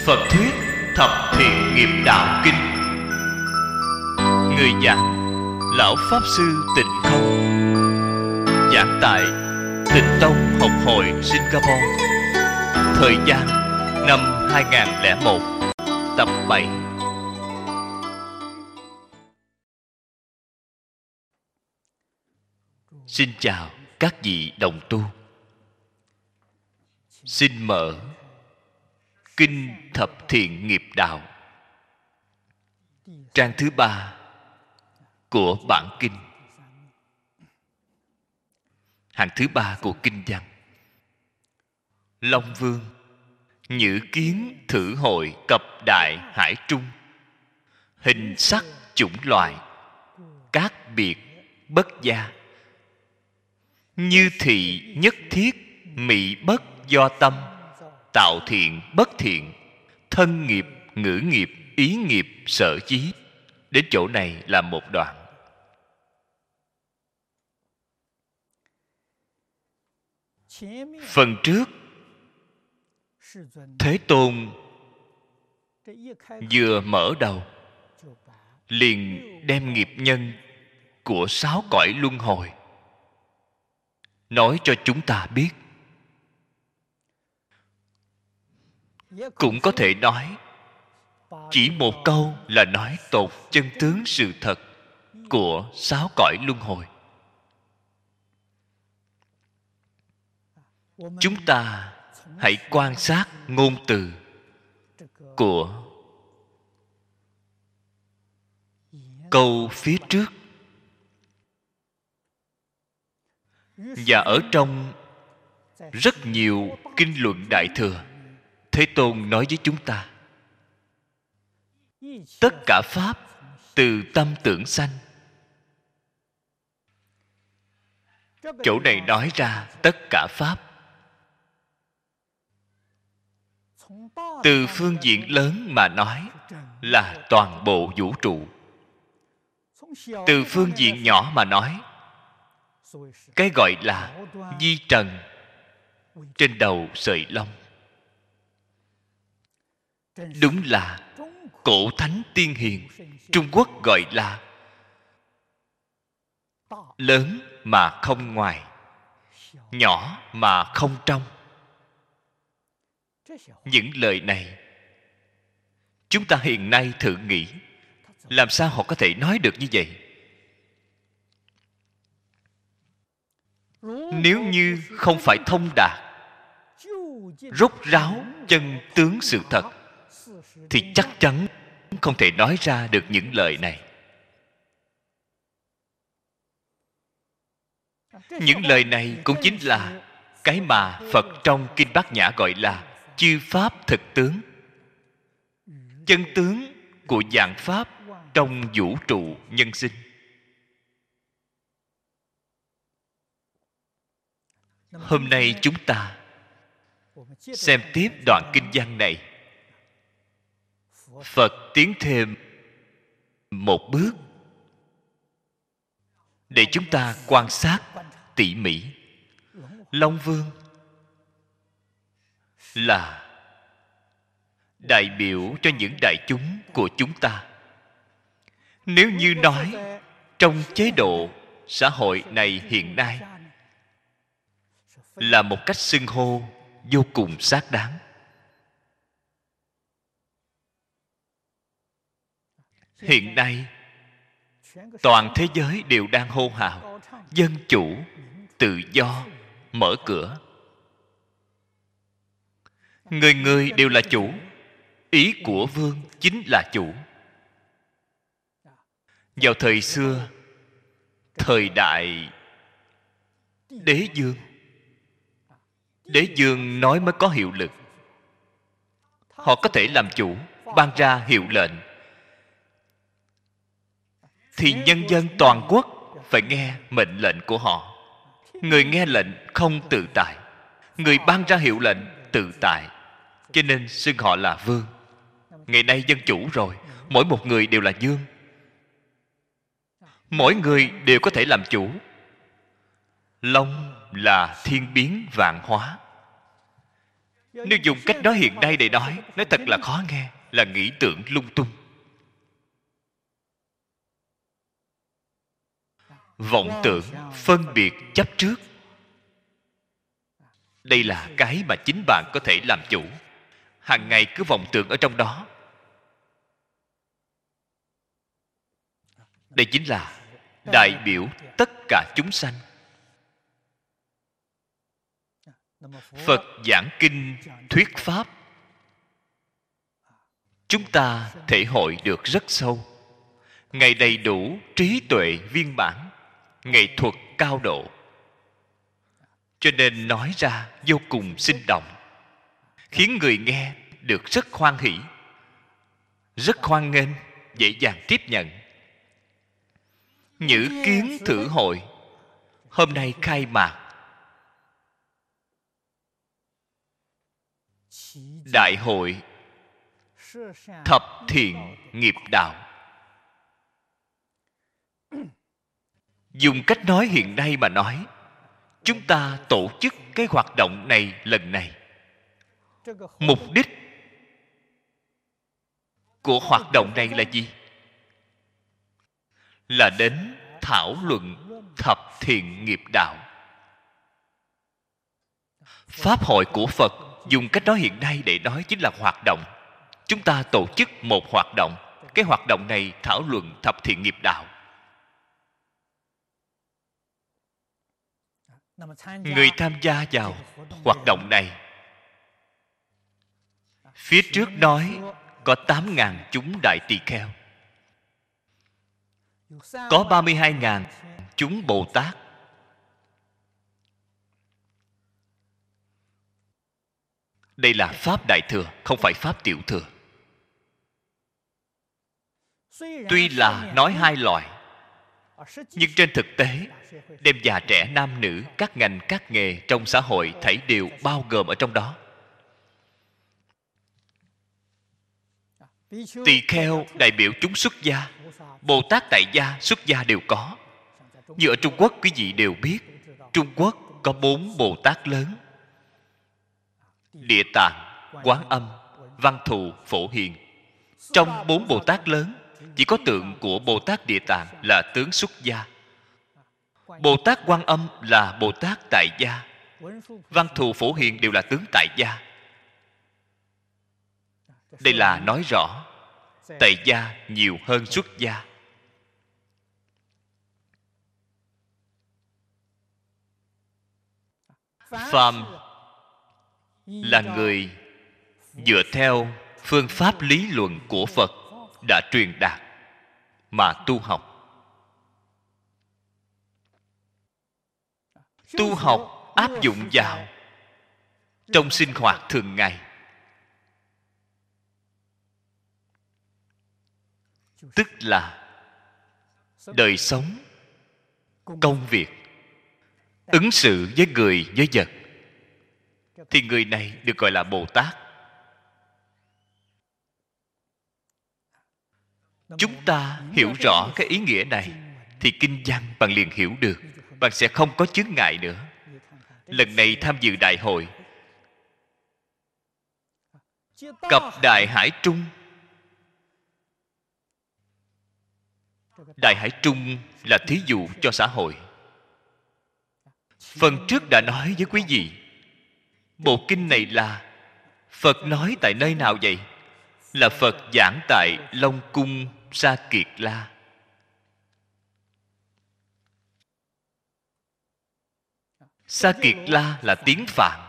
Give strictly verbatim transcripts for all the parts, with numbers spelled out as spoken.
Phật thuyết Thập Thiện Nghiệp Đạo Kinh. Người giảng Lão Pháp Sư Tịnh Không, giảng tại Tịnh Tông Học Hội Singapore. Thời gian năm hai nghìn không trăm lẻ một. Tập bảy. Xin chào các vị đồng tu. Xin mở Kinh Thập Thiện Nghiệp Đạo, trang thứ ba của bản kinh, hàng thứ ba của kinh văn. Long Vương nhữ kiến thử hội cập đại hải trung, hình sắc chủng loại các biệt bất gia, như thị nhất thiết mị bất do tâm, tạo thiện bất thiện, thân nghiệp ngữ nghiệp ý nghiệp sở chí. Đến chỗ này là một đoạn. Phần trước Thế Tôn vừa mở đầu liền đem nghiệp nhân của sáu cõi luân hồi nói cho chúng ta biết. Cũng có thể nói chỉ một câu là nói tột chân tướng sự thật của sáu cõi luân hồi. Chúng ta hãy quan sát ngôn từ của câu phía trước. Và ở trong rất nhiều kinh luận Đại Thừa, Thế Tôn nói với chúng ta: tất cả pháp từ tâm tưởng sanh. Chỗ này nói ra tất cả pháp từ phương diện lớn mà nói là toàn bộ vũ trụ. Từ phương diện nhỏ mà nói, cái gọi là vi trần trên đầu sợi lông. Đúng là cổ thánh tiên hiền Trung Quốc gọi là lớn mà không ngoài, nhỏ mà không trong. Những lời này chúng ta hiện nay thử nghĩ, làm sao họ có thể nói được như vậy? Nếu như không phải thông đạt, rốt ráo chân tướng sự thật, thì chắc chắn không thể nói ra được những lời này. Những lời này cũng chính là cái mà Phật trong Kinh Bát Nhã gọi là chư pháp thực tướng, chân tướng của vạn pháp trong vũ trụ nhân sinh. Hôm nay chúng ta xem tiếp đoạn kinh văn này. Phật tiến thêm một bước để chúng ta quan sát tỉ mỉ. Long Vương là đại biểu cho những đại chúng của chúng ta. Nếu như nói trong chế độ xã hội này hiện nay là một cách xưng hô vô cùng xác đáng. Hiện nay toàn thế giới đều đang hô hào dân chủ, tự do, mở cửa. Người người đều là chủ. Ý của vương chính là chủ. Vào thời xưa, thời đại Đế Dương, Đế Dương nói mới có hiệu lực. Họ có thể làm chủ, ban ra hiệu lệnh, thì nhân dân toàn quốc phải nghe mệnh lệnh của họ. Người nghe lệnh không tự tại, người ban ra hiệu lệnh tự tại, cho nên xưng họ là vương. Ngày nay dân chủ rồi, mỗi một người đều là vương, mỗi người đều có thể làm chủ. Long là thiên biến vạn hóa, Nếu dùng cách nói hiện nay để nói, nói thật là khó nghe, là nghĩ tưởng lung tung. Vọng tưởng, phân biệt, chấp trước, đây là cái mà chính bạn có thể làm chủ. Hàng ngày cứ vọng tưởng ở trong đó. Đây chính là đại biểu tất cả chúng sanh. Phật giảng kinh thuyết pháp, chúng ta thể hội được rất sâu. Ngài đầy đủ trí tuệ viên mãn, nghệ thuật cao độ, cho nên nói ra vô cùng sinh động, khiến người nghe được rất hoan hỷ, rất hoan nghênh, dễ dàng tiếp nhận. Nhữ kiến thử hội hôm nay khai mạc đại hội thập thiện nghiệp đạo. Dùng cách nói hiện nay mà nói, chúng ta tổ chức cái hoạt động này lần này, mục đích của hoạt động này là gì? Là đến thảo luận thập thiện nghiệp đạo. Pháp hội của Phật, dùng cách nói hiện nay để nói, chính là hoạt động. Chúng ta tổ chức một hoạt động. Cái hoạt động này thảo luận thập thiện nghiệp đạo. Người tham gia vào hoạt động này, phía trước nói có tám ngàn chúng đại tỳ kheo, có ba mươi hai ngàn chúng Bồ Tát, đây là Pháp Đại Thừa, không phải Pháp Tiểu Thừa. Tuy là nói hai loại, nhưng trên thực tế, đem già trẻ nam nữ, các ngành các nghề trong xã hội thảy đều bao gồm ở trong đó. Tỳ kheo đại biểu chúng xuất gia, Bồ Tát tại gia, xuất gia đều có. Như ở Trung Quốc, quý vị đều biết, Trung Quốc có bốn Bồ Tát lớn: Địa Tạng, Quán Âm, Văn Thù, Phổ Hiền. Trong bốn Bồ Tát lớn, chỉ có tượng của Bồ Tát Địa Tạng là tướng xuất gia, Bồ Tát Quan Âm là Bồ Tát tại gia, Văn Thù, Phổ Hiền đều là tướng tại gia. Đây là nói rõ tại gia nhiều hơn xuất gia. Phàm là người dựa theo phương pháp lý luận của Phật đã truyền đạt mà tu học. Tu học áp dụng vào trong sinh hoạt thường ngày, tức là đời sống, công việc, ứng xử với người với vật, thì người này được gọi là Bồ Tát. Chúng ta hiểu rõ cái ý nghĩa này thì kinh văn bạn liền hiểu được, bạn sẽ không có chướng ngại nữa. Lần này tham dự đại hội Cập Đại Hải Trung, Đại Hải Trung là thí dụ cho xã hội. Phần trước đã nói với quý vị, bộ kinh này là Phật nói tại nơi nào vậy? Là Phật giảng tại Long Cung Sa Kiệt La. Sa Kiệt La là tiếng Phạn,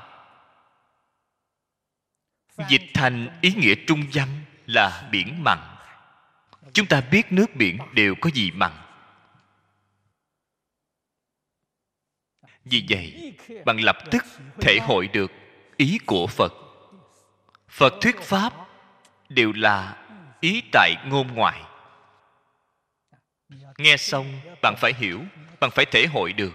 dịch thành ý nghĩa trung văn là biển mặn. Chúng ta biết nước biển đều có gì mặn. Vì vậy, bạn lập tức thể hội được ý của Phật. Phật thuyết pháp đều là ý tại ngôn ngoại. Nghe xong, bạn phải hiểu, bạn phải thể hội được.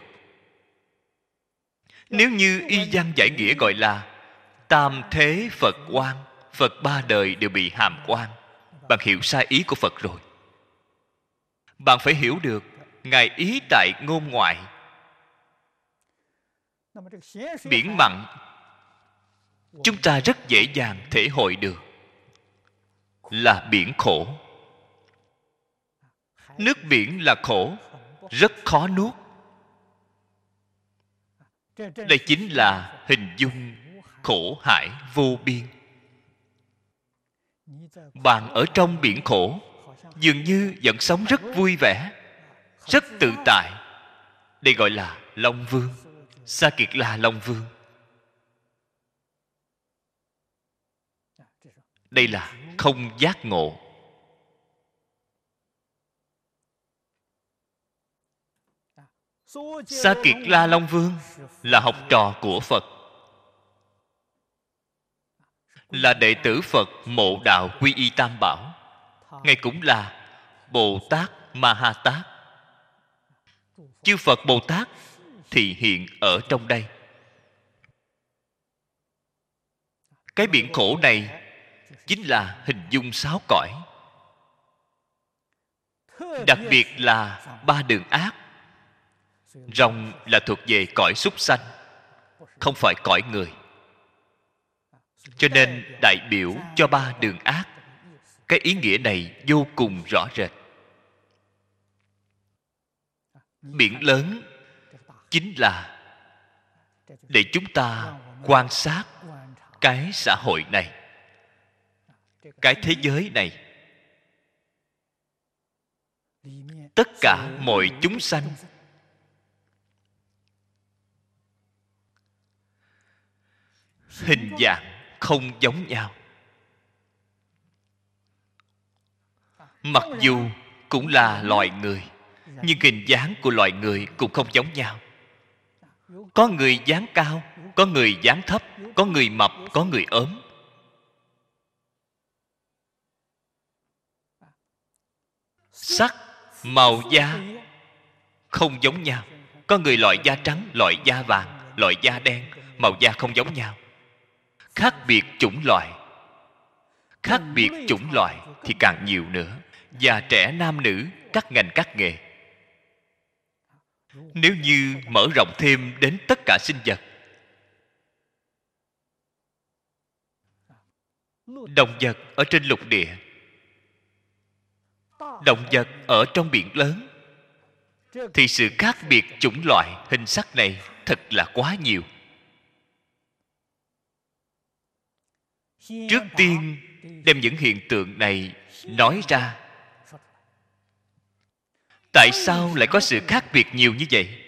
Nếu như y văn giải nghĩa gọi là tam thế Phật quan, Phật ba đời đều bị hàm quan, bạn hiểu sai ý của Phật rồi. Bạn phải hiểu được Ngài ý tại ngôn ngoại. Biển mặn chúng ta rất dễ dàng thể hội được là biển khổ. Nước biển là khổ, rất khó nuốt. Đây chính là hình dung khổ hải vô biên. Bạn ở trong biển khổ dường như vẫn sống rất vui vẻ, rất tự tại. Đây gọi là Long Vương. Sa Kiệt La Long Vương. Đây là không giác ngộ. Sa Kiệt La Long Vương là học trò của Phật, là đệ tử Phật Mộ Đạo Quy Y Tam Bảo. Ngài cũng là Bồ Tát Ma Ha Tát. Chư Phật Bồ Tát thì hiện ở trong đây. Cái biển khổ này chính là hình dung sáu cõi, đặc biệt là ba đường ác. Rồng là thuộc về cõi súc sanh, không phải cõi người, cho nên đại biểu cho ba đường ác. Cái ý nghĩa này vô cùng rõ rệt. Biển lớn chính là để chúng ta quan sát cái xã hội này, cái thế giới này. Tất cả mọi chúng sanh hình dạng không giống nhau. Mặc dù cũng là loài người, nhưng hình dáng của loài người cũng không giống nhau. Có người dáng cao, có người dáng thấp, có người mập, có người ốm. Sắc, màu da không giống nhau. Có người loại da trắng, loại da vàng, loại da đen, màu da không giống nhau. Khác biệt chủng loại. Khác biệt chủng loại thì càng nhiều nữa. Già trẻ nam nữ, các ngành các nghề. Nếu như mở rộng thêm đến tất cả sinh vật, động vật ở trên lục địa, động vật ở trong biển lớn, thì sự khác biệt chủng loại hình sắc này thật là quá nhiều. Trước tiên đem những hiện tượng này nói ra. Tại sao lại có sự khác biệt nhiều như vậy?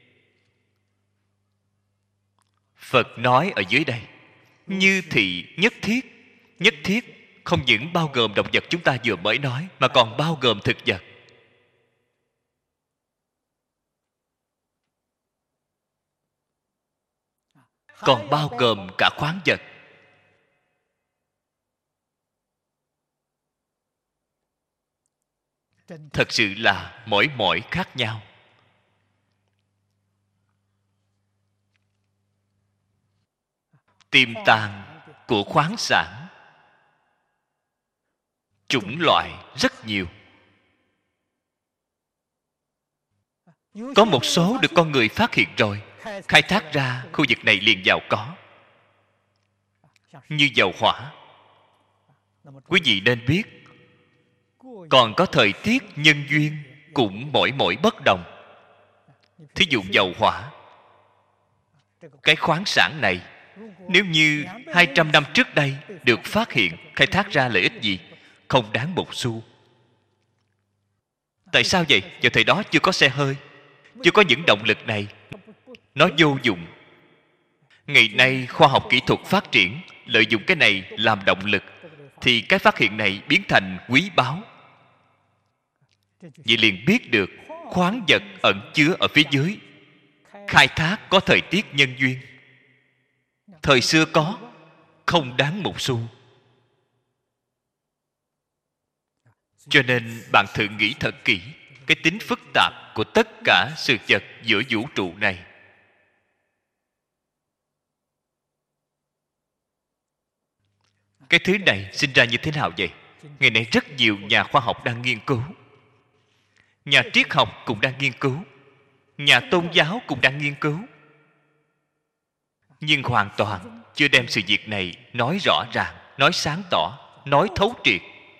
Phật nói ở dưới đây, như thị nhất thiết. Nhất thiết không những bao gồm động vật chúng ta vừa mới nói, mà còn bao gồm thực vật. Còn bao gồm cả khoáng vật. Thật sự là mỗi mỗi khác nhau. Tiềm tàng của khoáng sản, chủng loại rất nhiều. Có một số được con người phát hiện rồi, khai thác ra khu vực này liền giàu có. Như dầu hỏa, quý vị nên biết, còn có thời tiết nhân duyên cũng mỗi mỗi bất đồng. Thí dụ dầu hỏa, cái khoáng sản này, nếu như hai trăm năm trước đây được phát hiện, khai thác ra lợi ích gì? Không đáng một xu. Tại sao vậy? Vào thời đó chưa có xe hơi, chưa có những động lực này, nó vô dụng. Ngày nay khoa học kỹ thuật phát triển, lợi dụng cái này làm động lực, thì cái phát hiện này biến thành quý báu. Vậy liền biết được khoáng vật ẩn chứa ở phía dưới, khai thác có thời tiết nhân duyên. Thời xưa có, không đáng một xu. Cho nên bạn thử nghĩ thật kỹ cái tính phức tạp của tất cả sự vật giữa vũ trụ này. Cái thứ này sinh ra như thế nào vậy? Ngày nay rất nhiều nhà khoa học đang nghiên cứu. Nhà triết học cũng đang nghiên cứu. Nhà tôn giáo cũng đang nghiên cứu. Nhưng hoàn toàn chưa đem sự việc này nói rõ ràng, nói sáng tỏ, nói thấu triệt.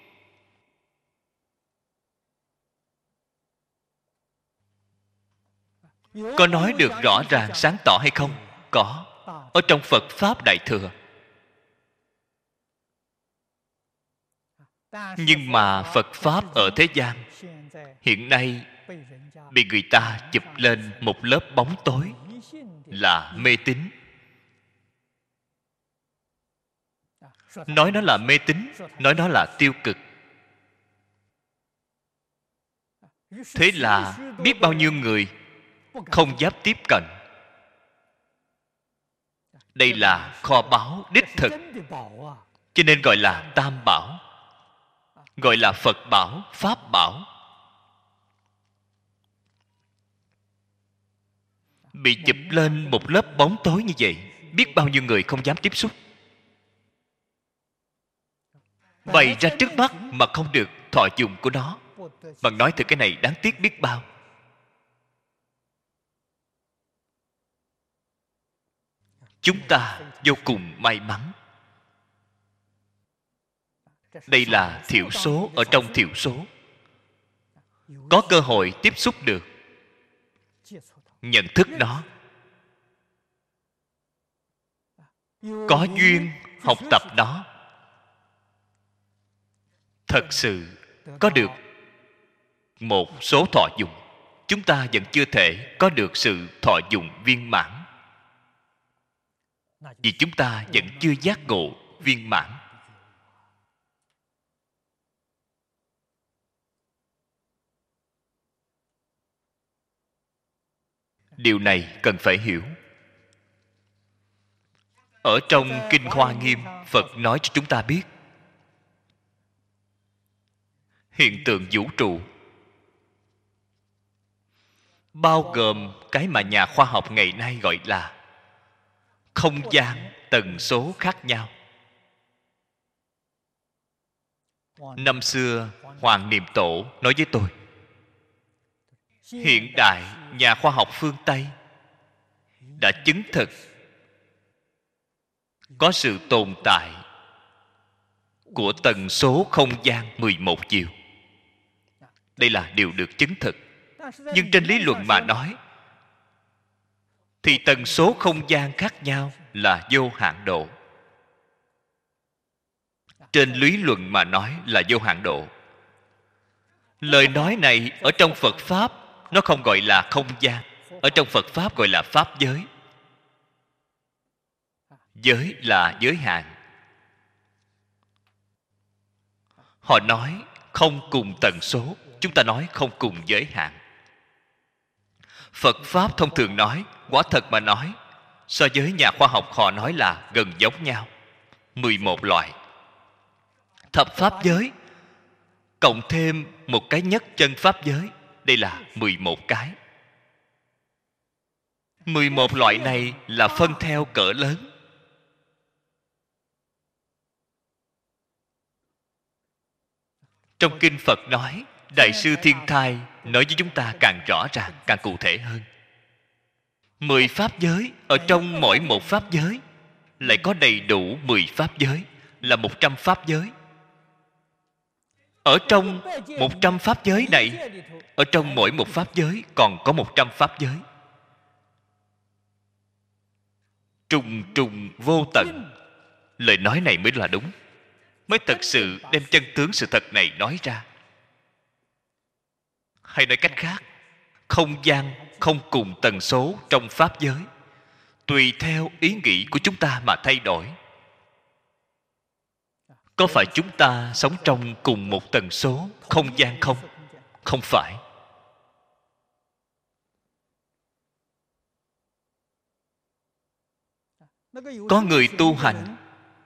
Có nói được rõ ràng sáng tỏ hay không? Có. Ở trong Phật Pháp Đại Thừa. Nhưng mà Phật Pháp ở thế gian hiện nay bị người ta chụp lên một lớp bóng tối là mê tín. Nói nó là mê tín, nói nó là tiêu cực. Thế là biết bao nhiêu người không dám tiếp cận. Đây là kho báu đích thực, cho nên gọi là tam bảo, gọi là Phật bảo, Pháp bảo. Bị chụp lên một lớp bóng tối như vậy, biết bao nhiêu người không dám tiếp xúc. Bày ra trước mắt mà không được thọ dụng của nó. Bạn nói từ cái này đáng tiếc biết bao. Chúng ta vô cùng may mắn. Đây là thiểu số ở trong thiểu số. Có cơ hội tiếp xúc được, nhận thức nó. Có duyên học tập nó. Thật sự có được một số thọ dụng. Chúng ta vẫn chưa thể có được sự thọ dụng viên mãn, vì chúng ta vẫn chưa giác ngộ viên mãn. Điều này cần phải hiểu. Ở trong Kinh Hoa Nghiêm, Phật nói cho chúng ta biết hiện tượng vũ trụ bao gồm cái mà nhà khoa học ngày nay gọi là không gian tần số khác nhau. Năm xưa Hoàng Niệm Tổ nói với tôi, hiện đại nhà khoa học phương Tây đã chứng thực có sự tồn tại của tần số không gian mười một chiều. Đây là điều được chứng thực. Nhưng trên lý luận mà nói thì tần số không gian khác nhau là vô hạn độ. Trên lý luận mà nói là vô hạn độ. Lời nói này ở trong Phật Pháp nó không gọi là không gian. Ở trong Phật Pháp gọi là Pháp giới. Giới là giới hạn. Họ nói không cùng tần số, chúng ta nói không cùng giới hạn. Phật Pháp thông thường nói, quả thật mà nói, so với nhà khoa học họ nói là gần giống nhau. mười một loại. Thập Pháp giới cộng thêm một cái nhất chân Pháp giới, đây là mười một cái. mười một loại này là phân theo cỡ lớn. Trong Kinh Phật nói, Đại sư Thiên Thai nói với chúng ta càng rõ ràng, càng cụ thể hơn. Mười Pháp giới, ở trong mỗi một Pháp giới lại có đầy đủ mười Pháp giới, là một trăm Pháp giới. Ở trong một trăm Pháp giới này, ở trong mỗi một Pháp giới còn có một trăm Pháp giới. Trùng trùng vô tận. Lời nói này mới là đúng, mới thật sự đem chân tướng sự thật này nói ra. Hay nói cách khác, không gian không cùng tần số trong Pháp giới, tùy theo ý nghĩ của chúng ta mà thay đổi. Có phải chúng ta sống trong cùng một tần số không gian không? Không phải. Có người tu hành,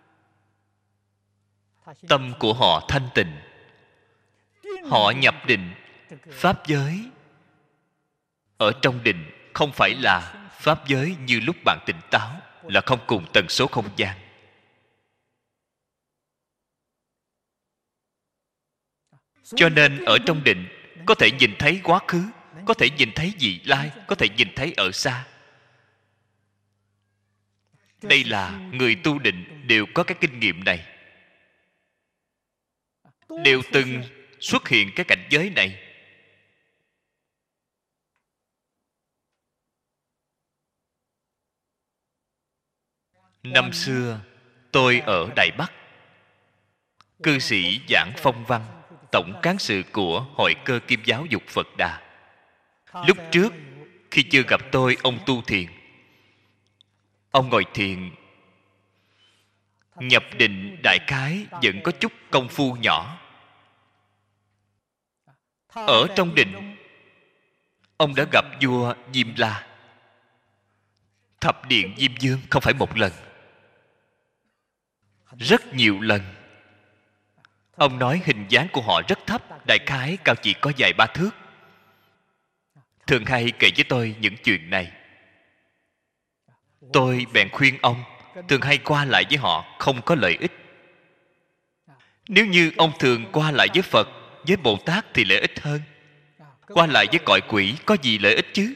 tâm của họ thanh tịnh, họ nhập định. Pháp giới ở trong định không phải là Pháp giới như lúc bạn tỉnh táo, là không cùng tần số không gian. Cho nên ở trong định có thể nhìn thấy quá khứ, có thể nhìn thấy vị lai, có thể nhìn thấy ở xa. Đây là người tu định đều có cái kinh nghiệm này, đều từng xuất hiện cái cảnh giới này. Năm xưa tôi ở Đài Bắc, cư sĩ giảng phong văn, tổng cán sự của Hội Cơ Kim Giáo Dục Phật Đà. Lúc trước khi chưa gặp tôi, ông tu thiền. Ông ngồi thiền nhập định, đại khái vẫn có chút công phu nhỏ. Ở trong định, ông đã gặp vua Diêm La, thập điện Diêm Vương, không phải một lần, rất nhiều lần. Ông nói hình dáng của họ rất thấp, đại khái cao chỉ có vài ba thước. Thường hay kể với tôi những chuyện này. Tôi bèn khuyên ông thường hay qua lại với họ không có lợi ích. Nếu như ông thường qua lại với Phật, với Bồ Tát thì lợi ích hơn. Qua lại với cõi quỷ có gì lợi ích chứ?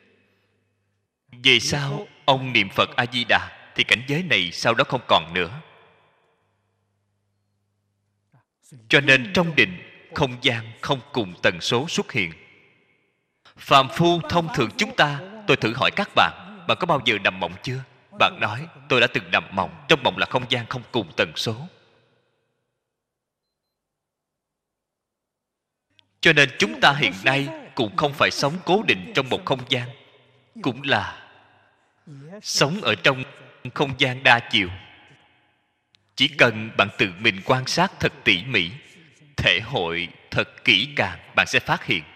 Về sau ông niệm Phật A Di Đà thì cảnh giới này sau đó không còn nữa. Cho nên trong định, không gian không cùng tần số xuất hiện. Phàm phu thông thường chúng ta, tôi thử hỏi các bạn, bạn có bao giờ nằm mộng chưa? Bạn nói tôi đã từng nằm mộng. Trong mộng là không gian không cùng tần số. Cho nên chúng ta hiện nay cũng không phải sống cố định trong một không gian, cũng là sống ở trong không gian đa chiều. Chỉ cần bạn tự mình quan sát thật tỉ mỉ, thể hội thật kỹ càng, bạn sẽ phát hiện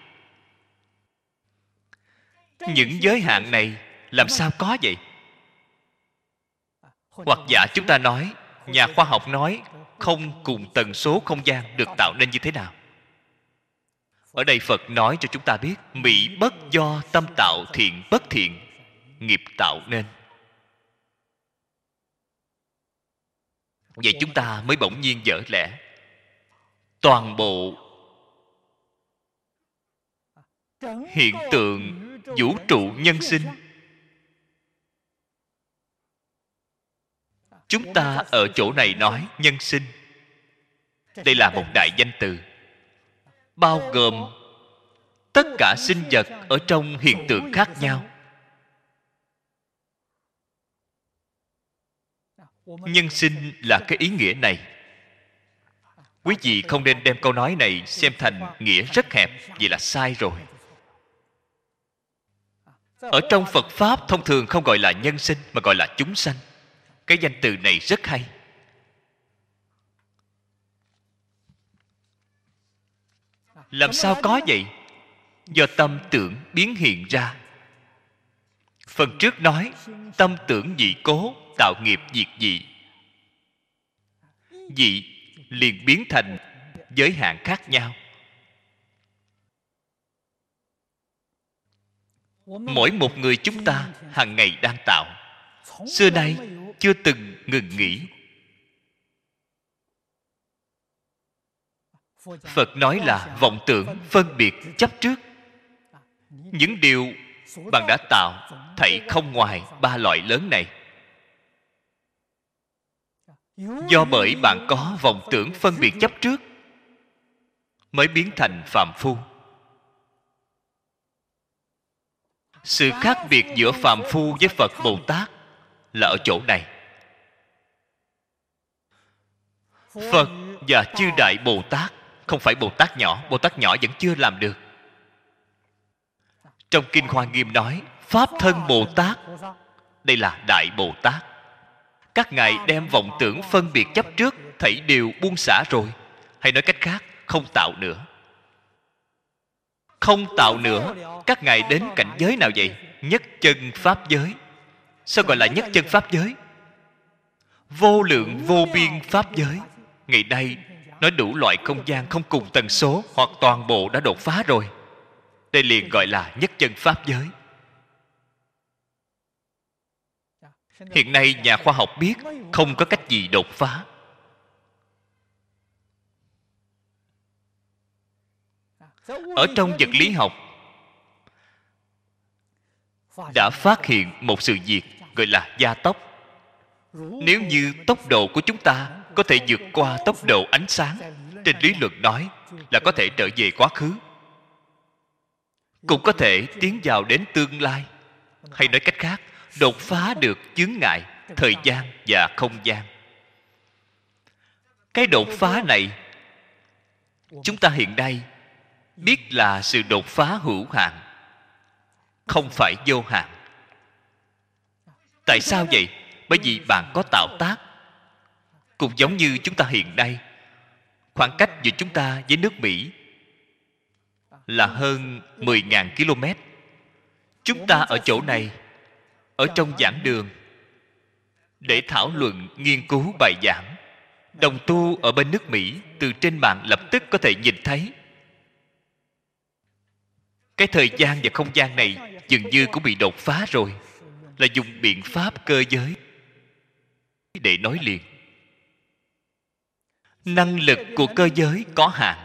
những giới hạn này làm sao có vậy? Hoặc giả chúng ta nói, nhà khoa học nói không cùng tần số không gian được tạo nên như thế nào? Ở đây Phật nói cho chúng ta biết, mỹ bất do tâm tạo, thiện bất thiện, nghiệp tạo nên. Vậy chúng ta mới bỗng nhiên vỡ lẽ. Toàn bộ hiện tượng vũ trụ nhân sinh, chúng ta ở chỗ này nói nhân sinh, đây là một đại danh từ, bao gồm tất cả sinh vật ở trong hiện tượng khác nhau. Nhân sinh là cái ý nghĩa này. Quý vị không nên đem câu nói này xem thành nghĩa rất hẹp, vậy là sai rồi. Ở trong Phật Pháp thông thường không gọi là nhân sinh mà gọi là chúng sanh. Cái danh từ này rất hay. Làm sao có vậy? Do tâm tưởng biến hiện ra. Phần trước nói tâm tưởng dị cố, tạo nghiệp diệt dị. Dị liền biến thành giới hạn khác nhau. Mỗi một người chúng ta hàng ngày đang tạo, xưa nay chưa từng ngừng nghỉ. Phật nói là vọng tưởng, phân biệt, chấp trước. Những điều bạn đã tạo thảy không ngoài ba loại lớn này. Do bởi bạn có vọng tưởng, phân biệt, chấp trước mới biến thành phàm phu. Sự khác biệt giữa phàm phu với Phật Bồ Tát là ở chỗ này. Phật và chư Đại Bồ Tát không phải Bồ Tát nhỏ. Bồ Tát nhỏ vẫn chưa làm được. Trong Kinh Hoa Nghiêm nói Pháp thân Bồ Tát, đây là Đại Bồ Tát. Các ngài đem vọng tưởng, phân biệt, chấp trước thảy đều buông xả rồi. Hay nói cách khác, không tạo nữa. Không tạo nữa, các ngài đến cảnh giới nào vậy? Nhất chân Pháp giới. Sao gọi là nhất chân Pháp giới? Vô lượng vô biên Pháp giới. Ngày nay nói đủ loại không gian không cùng tần số, hoặc toàn bộ đã đột phá rồi. Đây liền gọi là nhất chân Pháp giới. Hiện nay nhà khoa học biết không có cách gì đột phá. Ở trong vật lý học đã phát hiện một sự việc gọi là gia tốc. Nếu như tốc độ của chúng ta có thể vượt qua tốc độ ánh sáng, trên lý luận nói là có thể trở về quá khứ, cũng có thể tiến vào đến tương lai. Hay nói cách khác, đột phá được chướng ngại thời gian và không gian. Cái đột phá này chúng ta hiện nay biết là sự đột phá hữu hạn, không phải vô hạn. Tại sao vậy? Bởi vì bạn có tạo tác. Cũng giống như chúng ta hiện nay, khoảng cách giữa chúng ta với nước Mỹ là hơn mười nghìn ki lô mét. Chúng ta ở chỗ này, ở trong giảng đường, để thảo luận, nghiên cứu bài giảng. Đồng tu ở bên nước Mỹ từ trên mạng lập tức có thể nhìn thấy. Cái thời gian và không gian này dường như cũng bị đột phá rồi, là dùng biện pháp cơ giới để nối liền. Năng lực của cơ giới có hạn.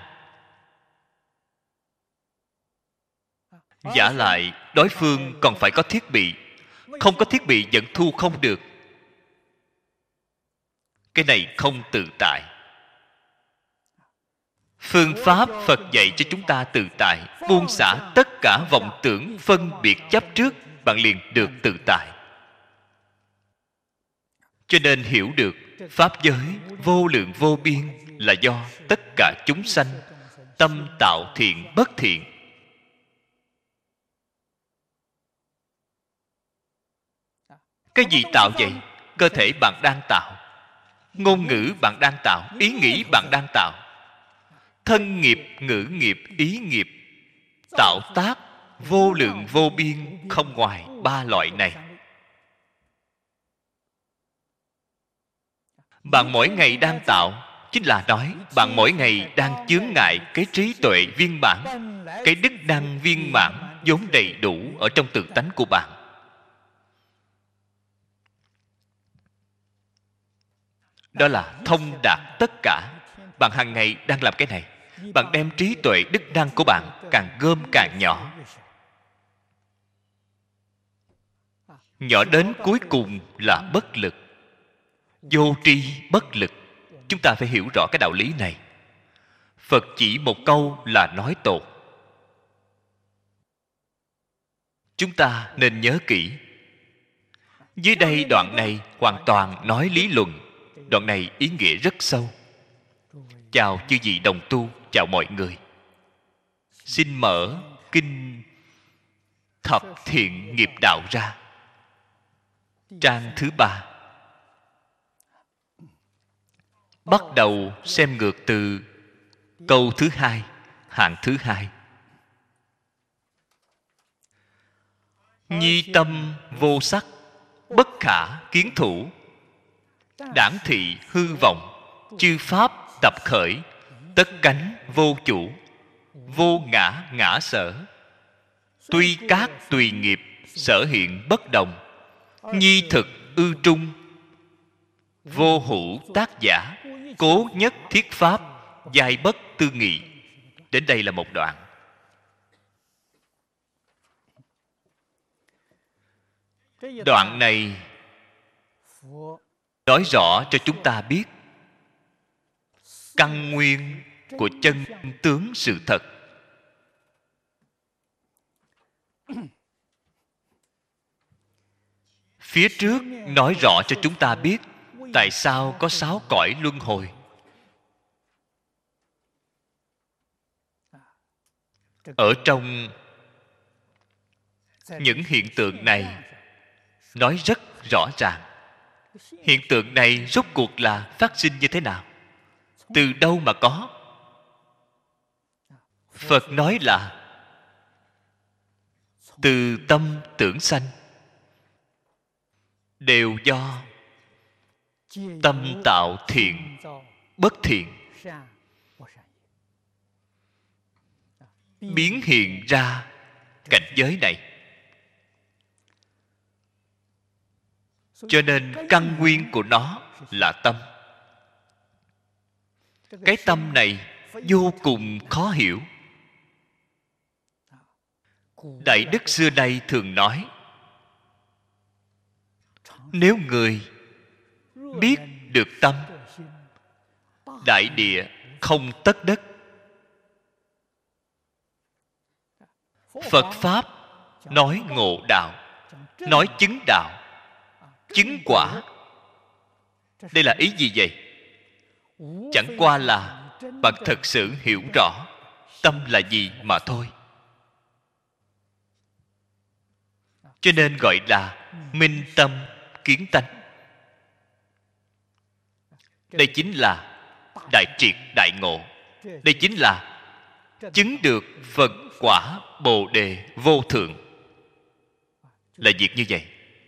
Giả lại đối phương còn phải có thiết bị, không có thiết bị vẫn thu không được. Cái này không tự tại. Phương pháp Phật dạy cho chúng ta tự tại, buông xả tất cả vọng tưởng phân biệt chấp trước, bạn liền được tự tại. Cho nên hiểu được pháp giới vô lượng vô biên là do tất cả chúng sanh tâm tạo thiện bất thiện. Cái gì tạo vậy? Cơ thể bạn đang tạo, ngôn ngữ bạn đang tạo, ý nghĩ bạn đang tạo. Thân nghiệp, ngữ nghiệp, ý nghiệp, tạo tác vô lượng vô biên, không ngoài ba loại này. Bạn mỗi ngày đang tạo, chính là nói bạn mỗi ngày đang chướng ngại cái trí tuệ viên mãn, cái đức năng viên mãn vốn đầy đủ ở trong tự tánh của bạn. Đó là thông đạt tất cả. Bạn hàng ngày đang làm cái này. Bạn đem trí tuệ đức năng của bạn càng gom càng nhỏ, nhỏ đến cuối cùng là bất lực, vô tri bất lực. Chúng ta phải hiểu rõ cái đạo lý này. Phật chỉ một câu là nói tột. Chúng ta nên nhớ kỹ. Dưới đây đoạn này hoàn toàn nói lý luận. Đoạn này ý nghĩa rất sâu. Chào chư vị đồng tu, chào mọi người. Xin mở kinh Thập Thiện Nghiệp Đạo ra, trang thứ ba. Bắt đầu xem ngược từ câu thứ hai, hạng thứ hai. Nhi tâm vô sắc, bất khả kiến thủ. Đảng thị hư vọng, chư pháp tập khởi. Tất cánh vô chủ, vô ngã ngã sở. Tuy các tùy nghiệp, sở hiện bất đồng. Nhi thực ư trung, vô hữu tác giả. Cố nhất thiết pháp, giai bất tư nghị. Đến đây là một đoạn. Đoạn này nói rõ cho chúng ta biết căn nguyên của chân tướng sự thật. Phía trước nói rõ cho chúng ta biết tại sao có sáu cõi luân hồi. Ở trong những hiện tượng này nói rất rõ ràng. Hiện tượng này rốt cuộc là phát sinh như thế nào? Từ đâu mà có? Phật nói là từ tâm tưởng sanh, đều do tâm tạo thiện bất thiện biến hiện ra cảnh giới này. Cho nên căn nguyên của nó là tâm. Cái tâm này vô cùng khó hiểu. Đại đức xưa nay thường nói, nếu người biết được tâm, đại địa không tất đất. Phật Pháp nói ngộ đạo, nói chứng đạo, chứng quả. Đây là ý gì vậy? Chẳng qua là bạn thật sự hiểu rõ tâm là gì mà thôi. Cho nên gọi là minh tâm kiến tánh. Đây chính là đại triệt đại ngộ. Đây chính là chứng được Phật quả Bồ Đề vô thượng. Là việc như vậy.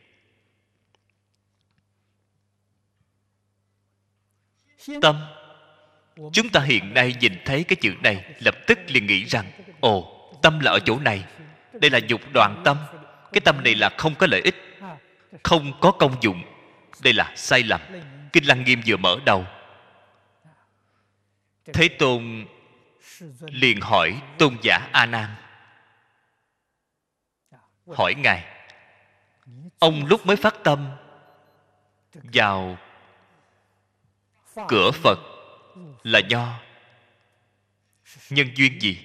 Tâm. Chúng ta hiện nay nhìn thấy cái chữ này, lập tức liền nghĩ rằng ồ, tâm là ở chỗ này. Đây là dục đoạn tâm. Cái tâm này là không có lợi ích, không có công dụng. Đây là sai lầm. Kinh Lăng Nghiêm vừa mở đầu, Thế Tôn liền hỏi tôn giả A Nan, hỏi ngài, ông lúc mới phát tâm vào cửa Phật là do nhân duyên gì?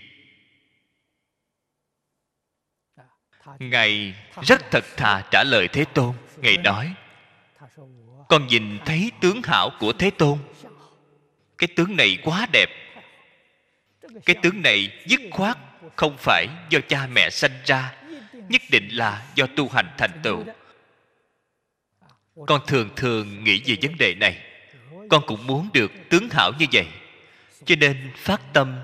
Ngài rất thật thà trả lời Thế Tôn. Ngài nói, con nhìn thấy tướng hảo của Thế Tôn. Cái tướng này quá đẹp. Cái tướng này dứt khoát không phải do cha mẹ sanh ra, nhất định là do tu hành thành tựu. Con thường thường nghĩ về vấn đề này. Con cũng muốn được tướng hảo như vậy, cho nên phát tâm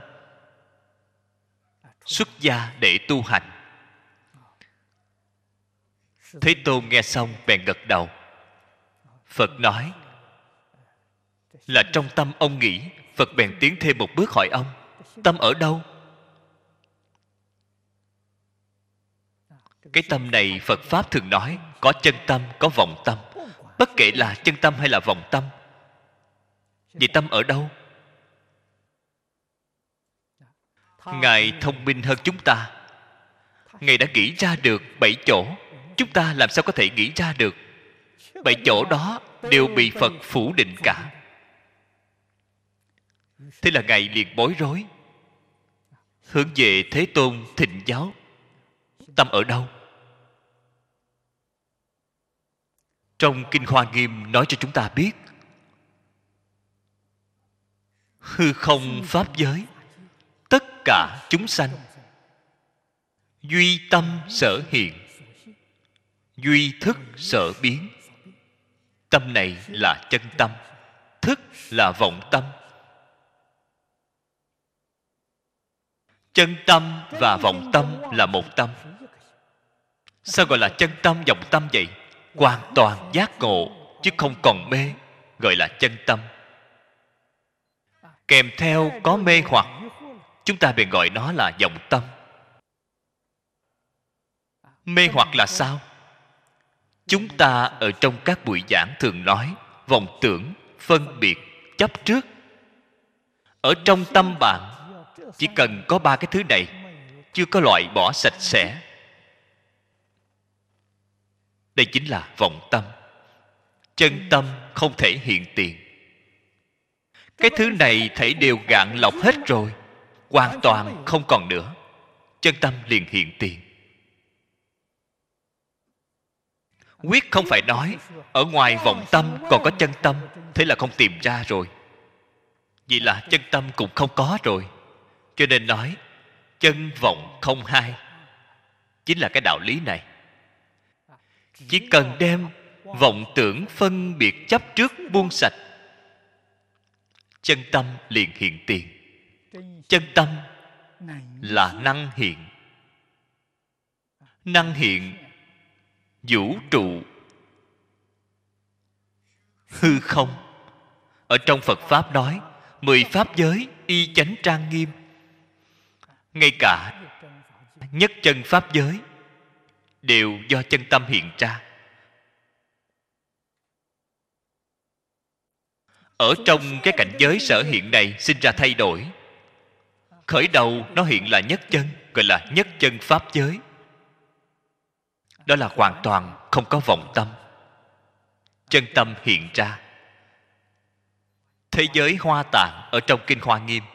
xuất gia để tu hành. Thế Tôn nghe xong bèn gật đầu. Phật nói là trong tâm ông nghĩ. Phật bèn tiến thêm một bước hỏi ông, tâm ở đâu? Cái tâm này Phật Pháp thường nói có chân tâm, có vọng tâm. Bất kể là chân tâm hay là vọng tâm, vậy tâm ở đâu? Ngài thông minh hơn chúng ta. Ngài đã nghĩ ra được bảy chỗ. Chúng ta làm sao có thể nghĩ ra được? Bảy chỗ đó đều bị Phật phủ định cả. Thế là Ngài liền bối rối, hướng về Thế Tôn thỉnh giáo, tâm ở đâu? Trong Kinh Hoa Nghiêm nói cho chúng ta biết, hư không pháp giới, tất cả chúng sanh duy tâm sở hiện, duy thức sở biến. Tâm này là chân tâm, thức là vọng tâm. Chân tâm và vọng tâm là một tâm. Sao gọi là chân tâm vọng tâm vậy? Hoàn toàn giác ngộ, chứ không còn mê, gọi là chân tâm. Kèm theo có mê hoặc, chúng ta bèn gọi nó là vọng tâm. Mê hoặc là sao? Chúng ta ở trong các buổi giảng thường nói vọng tưởng, phân biệt, chấp trước. Ở trong tâm bạn chỉ cần có ba cái thứ này, chưa có loại bỏ sạch sẽ. Đây chính là vọng tâm. Chân tâm không thể hiện tiền. Cái thứ này thảy đều gạn lọc hết rồi, hoàn toàn không còn nữa. Chân tâm liền hiện tiền. Quyết không phải nói ở ngoài vọng tâm còn có chân tâm, thế là không tìm ra rồi. Vậy là chân tâm cũng không có rồi. Cho nên nói chân vọng không hai, chính là cái đạo lý này. Chỉ cần đem vọng tưởng phân biệt chấp trước buông sạch, chân tâm liền hiện tiền. Chân tâm là năng hiện. Năng hiện vũ trụ hư không. Ở trong Phật Pháp nói mười pháp giới y chánh trang nghiêm. Ngay cả nhất chân pháp giới đều do chân tâm hiện ra. Ở trong cái cảnh giới sở hiện này sinh ra thay đổi. Khởi đầu nó hiện là nhất chân, gọi là nhất chân pháp giới. Đó là hoàn toàn không có vọng tâm. Chân tâm hiện ra. thế giới Hoa Tạng ở trong Kinh Hoa Nghiêm.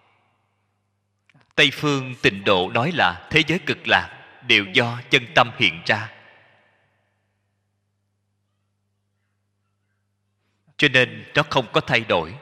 Tây phương Tịnh Độ nói là thế giới Cực Lạc đều do chân tâm hiện ra. Cho nên nó không có thay đổi.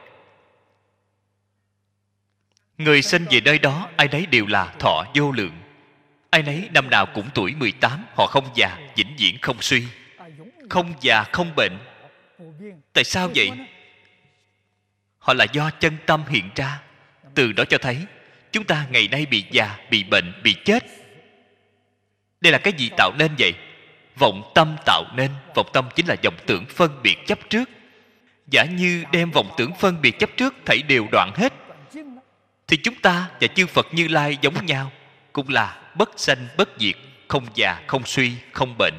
Người sinh về nơi đó, ai nấy đều là thọ vô lượng. Ai nấy năm nào cũng tuổi mười tám, họ không già, vĩnh viễn không suy, không già không bệnh. Tại sao vậy? Họ là do chân tâm hiện ra. Từ đó cho thấy chúng ta ngày nay bị già, bị bệnh, bị chết. Đây là cái gì tạo nên vậy? Vọng tâm tạo nên. Vọng tâm chính là vọng tưởng phân biệt chấp trước. Giả như đem vọng tưởng phân biệt chấp trước thảy đều đoạn hết, thì chúng ta và chư Phật Như Lai giống nhau, cũng là bất sanh bất diệt, không già không suy, không bệnh.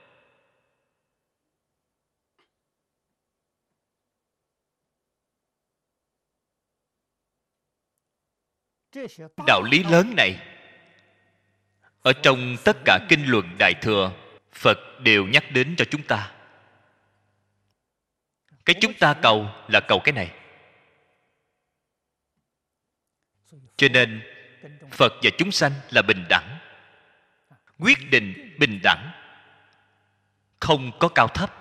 Đạo lý lớn này ở trong tất cả kinh luận Đại Thừa, Phật đều nhắc đến cho chúng ta. Cái chúng ta cầu là cầu cái này. Cho nên Phật và chúng sanh là bình đẳng, quyết định bình đẳng, không có cao thấp.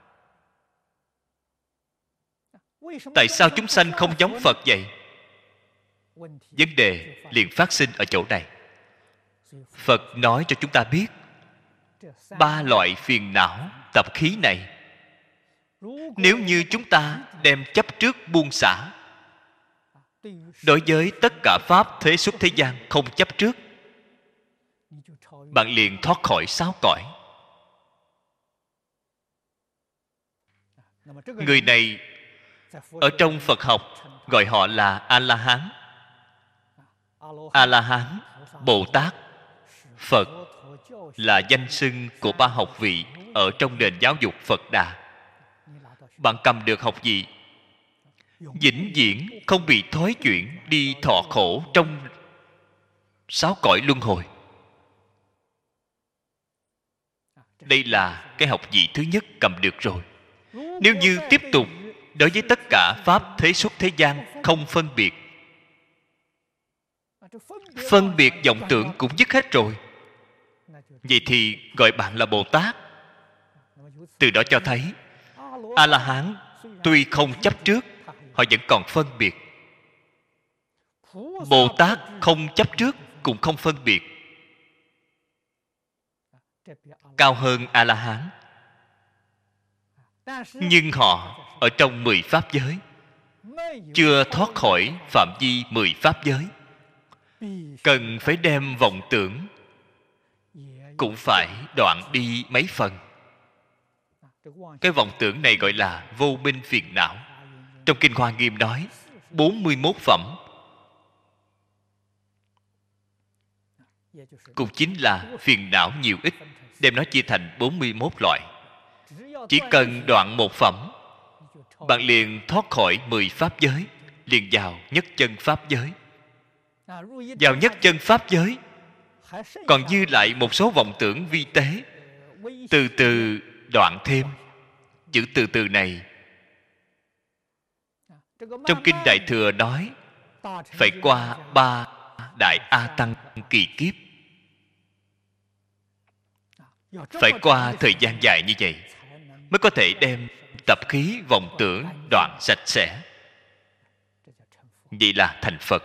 Tại sao chúng sanh không giống Phật vậy? Vấn đề liền phát sinh ở chỗ này. Phật nói cho chúng ta biết ba loại phiền não tập khí này, nếu như chúng ta đem chấp trước buông xả, đối với tất cả pháp thế xuất thế gian không chấp trước, bạn liền thoát khỏi sáu cõi. Người này ở trong Phật học gọi họ là A-la-hán. A-la-hán, Bồ Tát, Phật là danh xưng của ba học vị ở trong nền giáo dục Phật Đà. Bạn cầm được học vị, vĩnh viễn không bị thói chuyển đi thọ khổ trong sáu cõi luân hồi. Đây là cái học vị thứ nhất cầm được rồi. Nếu như tiếp tục đối với tất cả pháp thế xuất thế gian không phân biệt, phân biệt vọng tưởng cũng dứt hết rồi, vậy thì gọi bạn là Bồ Tát. Từ đó cho thấy A-la-hán tuy không chấp trước, họ vẫn còn phân biệt. Bồ Tát không chấp trước cũng không phân biệt, cao hơn A-la-hán. Nhưng họ ở trong mười pháp giới, chưa thoát khỏi phạm vi mười pháp giới, cần phải đem vọng tưởng cũng phải đoạn đi mấy phần. Cái vọng tưởng này gọi là vô minh phiền não. Trong Kinh Hoa Nghiêm nói bốn mươi mốt phẩm, cũng chính là phiền não nhiều ít, đem nó chia thành bốn mươi mốt loại. Chỉ cần đoạn một phẩm, bạn liền thoát khỏi mười pháp giới, liền vào nhất chân pháp giới. Vào nhất chân pháp giới, còn dư lại một số vọng tưởng vi tế, từ từ đoạn thêm. Chữ từ từ này trong Kinh Đại Thừa nói phải qua ba đại A Tăng kỳ kiếp, phải qua thời gian dài như vậy mới có thể đem tập khí vọng tưởng đoạn sạch sẽ. Vậy là thành Phật,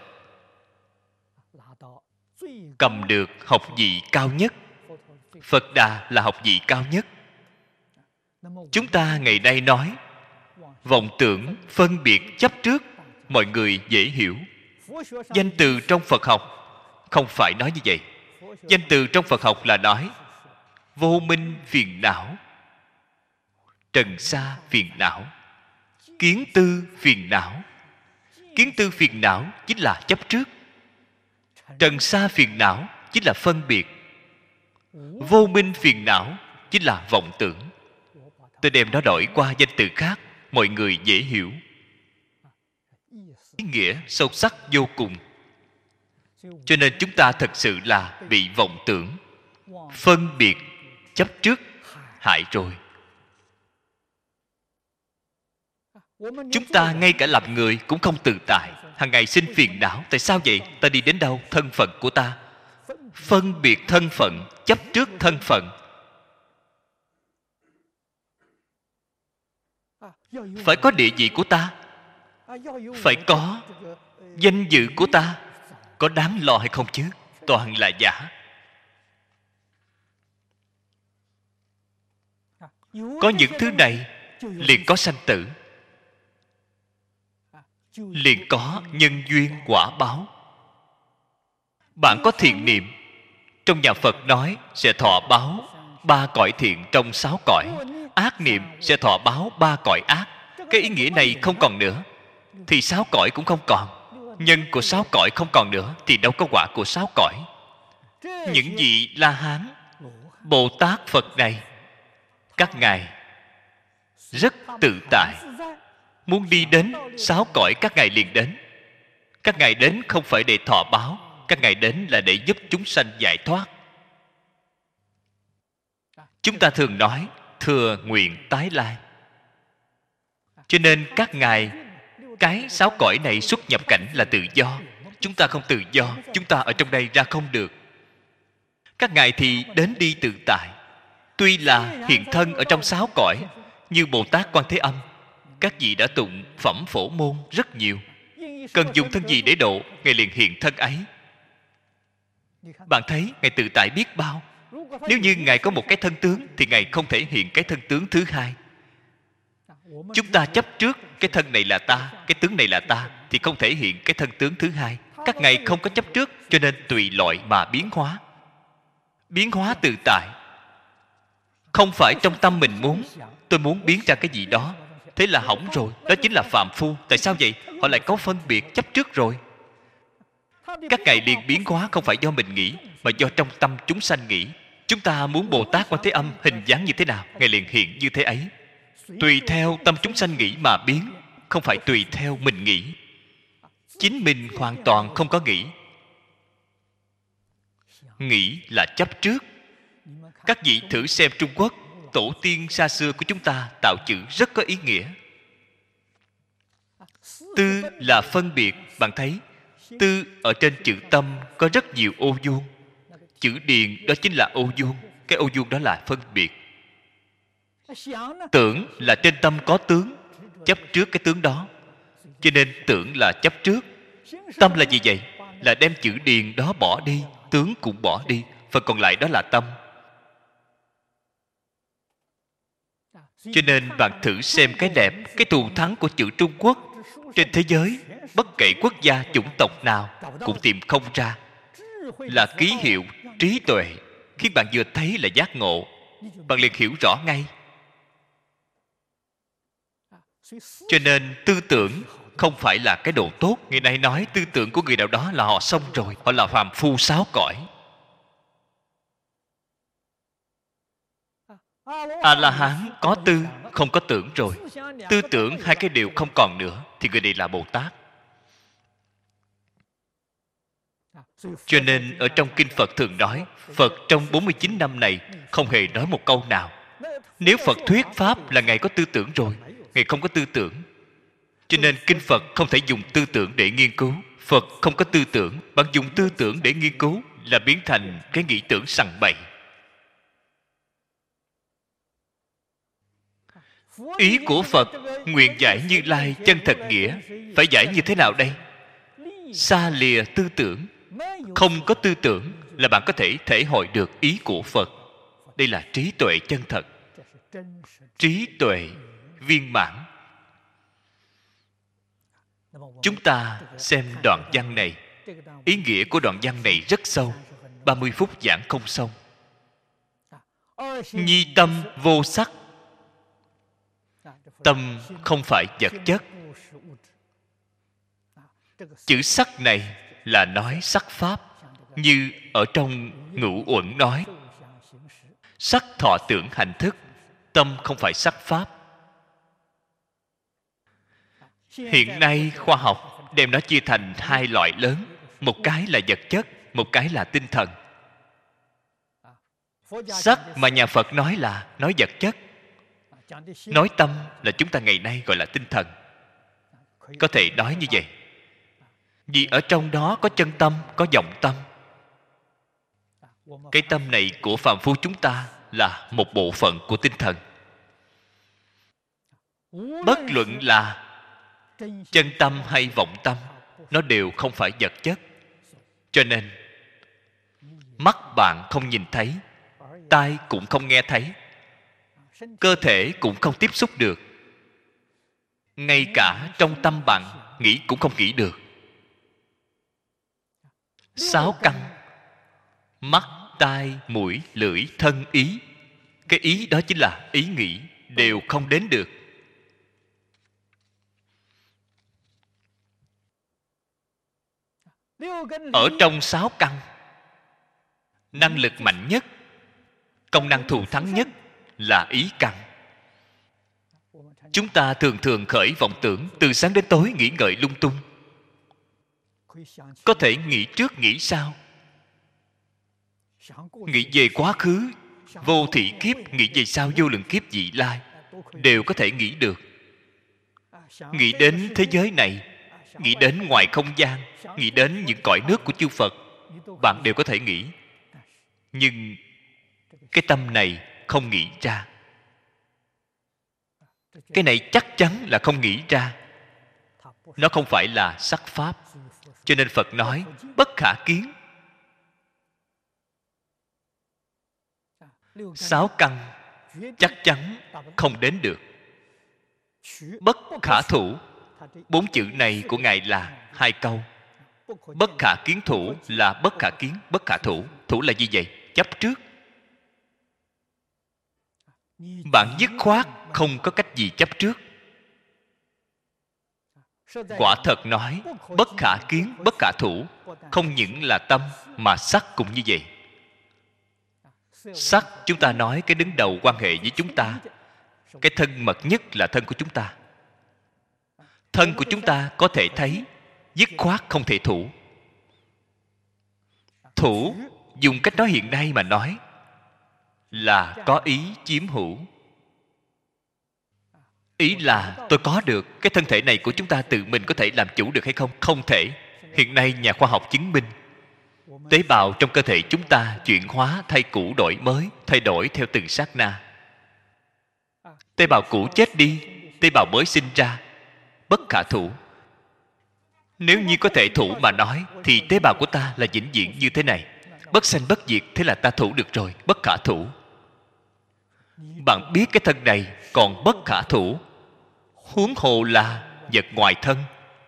cầm được học vị cao nhất. Phật Đà là học vị cao nhất. Chúng ta ngày nay nói vọng tưởng phân biệt chấp trước, mọi người dễ hiểu. Danh từ trong Phật học không phải nói như vậy. Danh từ trong Phật học là nói vô minh phiền não, trần sa phiền não, kiến tư phiền não. Kiến tư phiền não chính là chấp trước, trần sa phiền não chính là phân biệt, vô minh phiền não chính là vọng tưởng. Tôi đem nó đổi qua danh từ khác, mọi người dễ hiểu. Ý nghĩa sâu sắc vô cùng. Cho nên chúng ta thật sự là bị vọng tưởng phân biệt chấp trước hại rồi. Chúng ta ngay cả làm người cũng không tự tại, hàng ngày sinh phiền não. Tại sao vậy? Ta đi đến đâu? Thân phận của ta. Phân biệt thân phận, chấp trước thân phận. Phải có địa vị của ta, phải có danh dự của ta. Có đáng lo hay không chứ? Toàn là giả. Có những thứ này liền có sanh tử, liền có nhân duyên quả báo. Bạn có thiện niệm, trong nhà Phật nói sẽ thọ báo ba cõi thiện trong sáu cõi. Ác niệm sẽ thọ báo ba cõi ác. Cái ý nghĩa này không còn nữa thì sáu cõi cũng không còn. Nhân của sáu cõi không còn nữa thì đâu có quả của sáu cõi. Những vị La Hán, Bồ Tát, Phật này, các ngài rất tự tại. Muốn đi đến sáu cõi các ngài liền đến. Các ngài đến không phải để thọ báo, các ngài đến là để giúp chúng sanh giải thoát. Chúng ta thường nói thừa nguyện tái lai. Cho nên các ngài, cái sáu cõi này xuất nhập cảnh là tự do. Chúng ta không tự do, chúng ta ở trong đây ra không được. Các ngài thì đến đi tự tại. Tuy là hiện thân ở trong sáu cõi, như Bồ Tát Quan Thế Âm, các vị đã tụng phẩm phổ môn rất nhiều. Cần dùng thân gì để độ, ngài liền hiện thân ấy. Bạn thấy ngài tự tại biết bao. Nếu như ngài có một cái thân tướng thì ngài không thể hiện cái thân tướng thứ hai. Chúng ta chấp trước cái thân này là ta, cái tướng này là ta, thì không thể hiện cái thân tướng thứ hai. Các ngài không có chấp trước, cho nên tùy loại mà biến hóa. Biến hóa tự tại. Không phải trong tâm mình muốn, tôi muốn biến ra cái gì đó, thế là hỏng rồi. Đó chính là phàm phu. Tại sao vậy? Họ lại có phân biệt chấp trước rồi. Các ngài liền biến hóa không phải do mình nghĩ, mà do trong tâm chúng sanh nghĩ. Chúng ta muốn Bồ Tát Quan Thế Âm hình dáng như thế nào, ngài liền hiện như thế ấy. Tùy theo tâm chúng sanh nghĩ mà biến, không phải tùy theo mình nghĩ. Chính mình hoàn toàn không có nghĩ. Nghĩ là chấp trước. Các vị thử xem Trung Quốc, tổ tiên xa xưa của chúng ta tạo chữ rất có ý nghĩa. Tư là phân biệt. Bạn thấy tư ở trên chữ tâm có rất nhiều ô vuông. Chữ điền đó chính là ô vuông. Cái ô vuông đó là phân biệt. Tưởng là trên tâm có tướng, chấp trước cái tướng đó, cho nên tưởng là chấp trước. Tâm là gì vậy? Là đem chữ điền đó bỏ đi, tướng cũng bỏ đi, phần còn lại đó là tâm. Cho nên bạn thử xem cái đẹp, cái thù thắng của chữ Trung Quốc. Trên thế giới, bất kể quốc gia chủng tộc nào cũng tìm không ra. Là ký hiệu trí tuệ, khiến bạn vừa thấy là giác ngộ, bạn liền hiểu rõ ngay. Cho nên tư tưởng không phải là cái đồ tốt. Ngày nay nói tư tưởng của người nào đó là họ xong rồi, họ là phàm phu sáu cõi. A-la-hán có tư, không có tưởng rồi. Tư tưởng hai cái điều không còn nữa thì người này là Bồ Tát. Cho nên ở trong Kinh Phật thường nói, Phật trong bốn mươi chín năm này không hề nói một câu nào. Nếu Phật thuyết Pháp là Ngài có tư tưởng rồi, Ngài không có tư tưởng. Cho nên Kinh Phật không thể dùng tư tưởng để nghiên cứu. Phật không có tư tưởng. Bạn dùng tư tưởng để nghiên cứu là biến thành cái nghĩ tưởng sằng bậy. Ý của Phật nguyện giải Như Lai chân thật nghĩa, phải giải như thế nào đây? Xa lìa tư tưởng. Không có tư tưởng là bạn có thể thể hội được ý của Phật. Đây là trí tuệ chân thật, trí tuệ viên mãn. Chúng ta xem đoạn văn này. Ý nghĩa của đoạn văn này rất sâu. ba mươi phút giảng không xong. Nhi tâm vô sắc. Tâm không phải vật chất. Chữ sắc này là nói sắc pháp. Như ở trong Ngũ Uẩn nói, sắc thọ tưởng hành thức. Tâm không phải sắc pháp. Hiện nay khoa học đem nó chia thành hai loại lớn. Một cái là vật chất, một cái là tinh thần. Sắc mà nhà Phật nói là nói vật chất. Nói tâm là chúng ta ngày nay gọi là tinh thần. Có thể nói như vậy. Vì ở trong đó có chân tâm, có vọng tâm. Cái tâm này của phàm phu chúng ta là một bộ phận của tinh thần. Bất luận là chân tâm hay vọng tâm, nó đều không phải vật chất. Cho nên mắt bạn không nhìn thấy, tai cũng không nghe thấy, cơ thể cũng không tiếp xúc được, ngay cả trong tâm bạn nghĩ cũng không nghĩ được. Sáu căn: mắt, tai, mũi, lưỡi, thân, ý. Cái ý đó chính là ý nghĩ, đều không đến được. Ở trong sáu căn, năng lực mạnh nhất, công năng thù thắng nhất là ý căn. Chúng ta thường thường khởi vọng tưởng, từ sáng đến tối nghĩ ngợi lung tung. Có thể nghĩ trước nghĩ sau, nghĩ về quá khứ, vô thị kiếp, nghĩ về sau vô lượng kiếp vị lai, đều có thể nghĩ được. Nghĩ đến thế giới này, nghĩ đến ngoài không gian, nghĩ đến những cõi nước của chư Phật, bạn đều có thể nghĩ. Nhưng cái tâm này không nghĩ ra. Cái này chắc chắn là không nghĩ ra. Nó không phải là sắc pháp. Cho nên Phật nói bất khả kiến. Sáu căn chắc chắn không đến được. Bất khả thủ, bốn chữ này của Ngài là hai câu. Bất khả kiến thủ là bất khả kiến, bất khả thủ. Thủ là gì vậy? Chấp trước. Bạn dứt khoát không có cách gì chấp trước. Quả thật nói bất khả kiến, bất khả thủ, không những là tâm mà sắc cũng như vậy. Sắc chúng ta nói cái đứng đầu quan hệ với chúng ta, cái thân mật nhất là thân của chúng ta. Thân của chúng ta có thể thấy, dứt khoát không thể thủ. Thủ, dùng cách nói hiện nay mà nói, là có ý chiếm hữu. Ý là tôi có được cái thân thể này của chúng ta, tự mình có thể làm chủ được hay không? Không thể. Hiện nay nhà khoa học chứng minh tế bào trong cơ thể chúng ta chuyển hóa, thay cũ đổi mới, thay đổi theo từng sát na. Tế bào cũ chết đi, tế bào mới sinh ra. Bất khả thủ. Nếu như có thể thủ mà nói, thì tế bào của ta là vĩnh viễn như thế này, bất sanh bất diệt, thế là ta thủ được rồi. Bất khả thủ. Bạn biết cái thân này còn bất khả thủ, huống hồ là vật ngoài thân.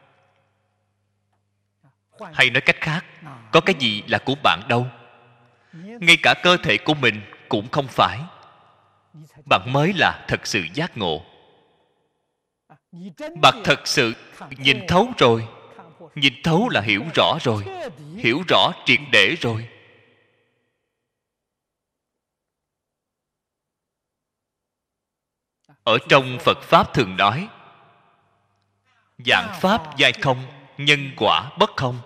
Hay nói cách khác, có cái gì là của bạn đâu. Ngay cả cơ thể của mình cũng không phải. Bạn mới là thật sự giác ngộ. Bạn thật sự nhìn thấu rồi. Nhìn thấu là hiểu rõ rồi. Hiểu rõ triệt để rồi. Ở trong Phật Pháp thường nói vạn pháp giai không, nhân quả bất không.